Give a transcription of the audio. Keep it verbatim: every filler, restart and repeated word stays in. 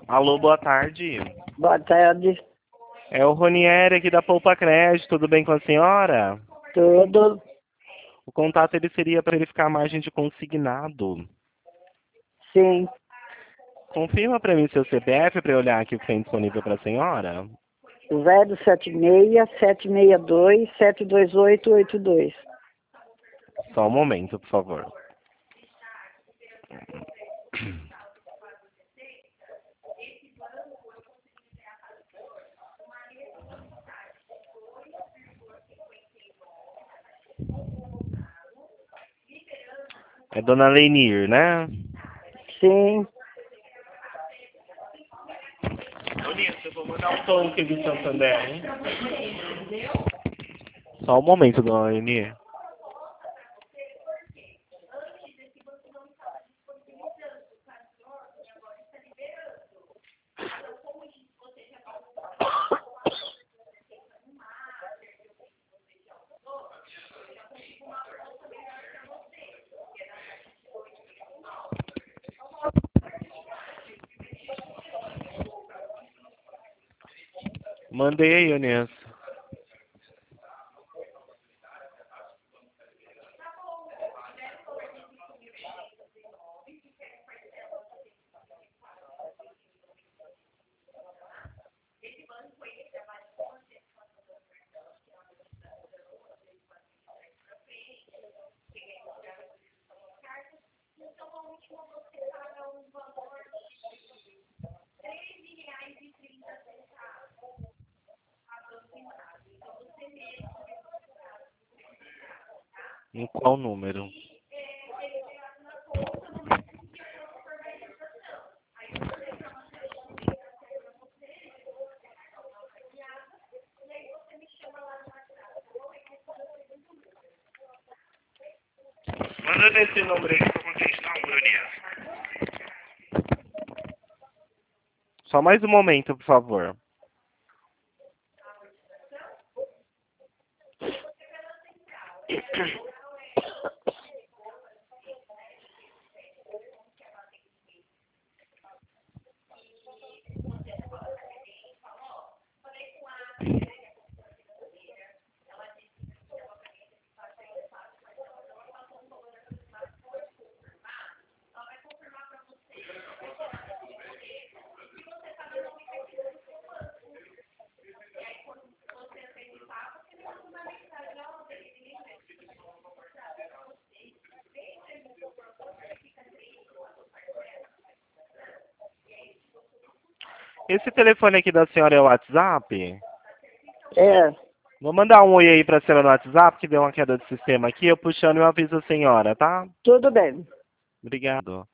Alô, boa tarde. Boa tarde. É o Ronieri aqui da Poupa Crédito, tudo bem com a senhora? Tudo? O contato ele seria para verificar a margem de consignado. Sim. Confirma para mim seu C P F para eu olhar aqui o que tem disponível para a senhora. zero sete seis, sete seis dois, sete dois oito oito dois. Só um momento, por favor. É Dona Lenir, né? Sim. Lenir, eu vou mandar um tom aqui do Santander, hein? Só um momento, Dona Lenir. Mandei aí, Eunice. Em qual número? Manda nesse número aí que eu vou contestar o Eunice. Só mais um momento, por favor. Esse telefone aqui da senhora é o WhatsApp? É. Vou mandar um oi aí pra senhora no WhatsApp, que deu uma queda de sistema aqui. Eu puxando e eu aviso a senhora, tá? Tudo bem. Obrigado.